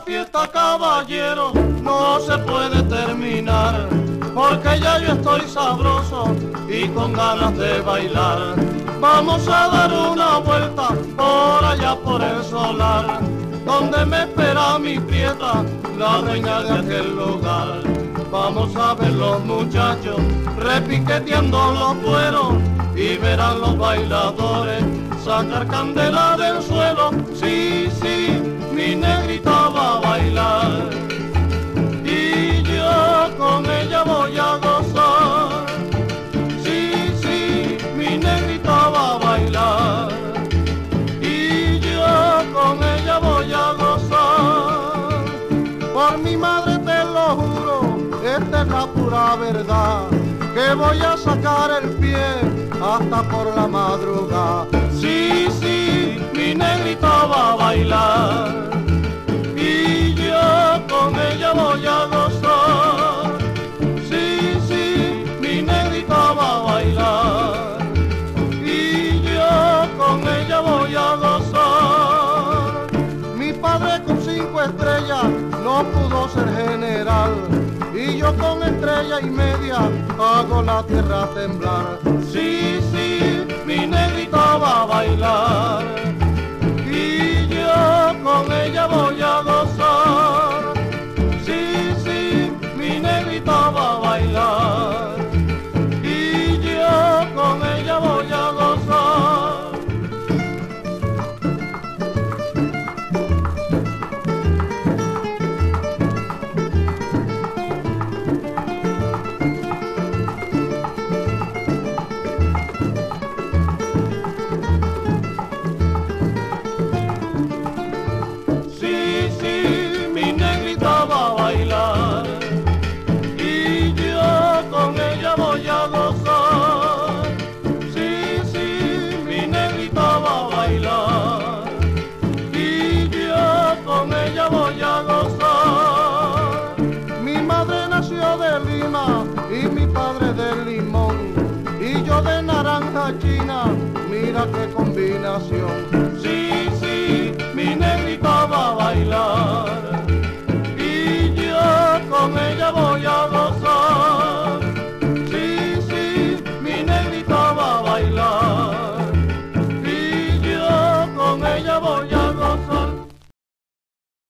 fiesta, caballero, no se puede terminar, porque ya yo estoy sabroso y con ganas de bailar. Vamos a dar una vuelta por allá por el solar, donde me espera mi prieta, la dueña de aquel lugar. Vamos a ver los muchachos repiqueteando los cueros y verán los bailadores sacar candela del suelo. Sí, sí, mi negrita va a bailar y yo con ella voy a gozar. Sí, sí, mi negrita va a bailar y yo con ella voy a gozar. Por mi madre te lo juro, esta es la pura verdad, que voy a sacar el pie hasta por la madrugada. Sí, sí, mi negrita va a bailar y yo con ella voy a gozar. Sí, sí, mi negrita va a bailar y yo con ella voy a gozar. Mi padre con 5 estrellas no pudo ser general, y yo con 1,5 hago la tierra temblar. Sí, sí, mi negrita va a bailar